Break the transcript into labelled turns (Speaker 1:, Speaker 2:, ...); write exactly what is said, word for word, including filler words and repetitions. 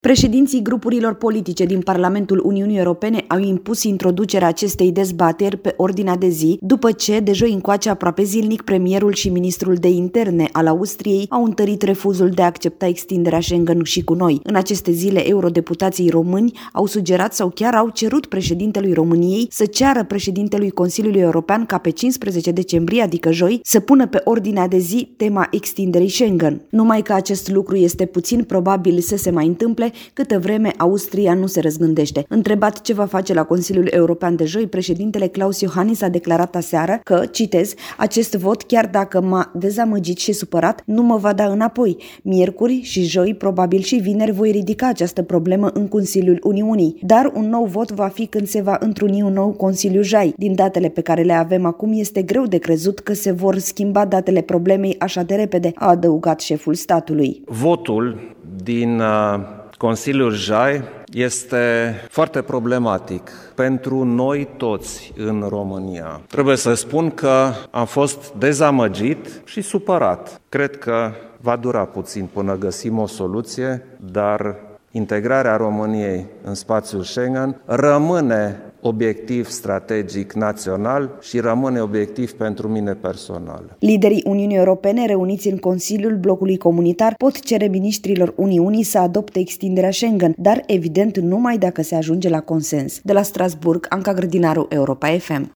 Speaker 1: Președinții grupurilor politice din Parlamentul Uniunii Europene au impus introducerea acestei dezbateri pe ordinea de zi, după ce, de joi încoace aproape zilnic, premierul și ministrul de interne al Austriei au întărit refuzul de a accepta extinderea Schengen și cu noi. În aceste zile, eurodeputații români au sugerat sau chiar au cerut președintelui României să ceară președintelui Consiliului European ca pe cincisprezece decembrie, adică joi, să pună pe ordinea de zi tema extinderii Schengen. Numai că acest lucru este puțin probabil să se mai întâmple câtă vreme Austria nu se răzgândește. Întrebat ce va face la Consiliul European de joi, președintele Klaus Iohannis a declarat aseară că, citez, acest vot, chiar dacă m-a dezamăgit și supărat, nu mă va da înapoi. Miercuri și joi, probabil și vineri, voi ridica această problemă în Consiliul Uniunii. Dar un nou vot va fi când se va întruni un nou Consiliu Jai. Din datele pe care le avem acum, este greu de crezut că se vor schimba datele problemei așa de repede, a adăugat șeful statului.
Speaker 2: Votul din uh... Consiliul Jai este foarte problematic pentru noi toți în România. Trebuie să spun că am fost dezamăgit și supărat. Cred că va dura puțin până găsim o soluție, dar integrarea României în spațiul Schengen rămâne obiectiv strategic național și rămâne obiectiv pentru mine personal.
Speaker 1: Liderii Uniunii Europene reuniți în Consiliul Blocului Comunitar pot cere miniștrilor Uniunii să adopte extinderea Schengen, dar evident numai dacă se ajunge la consens. De la Strasbourg, Anca Grădinaru, Europa F M.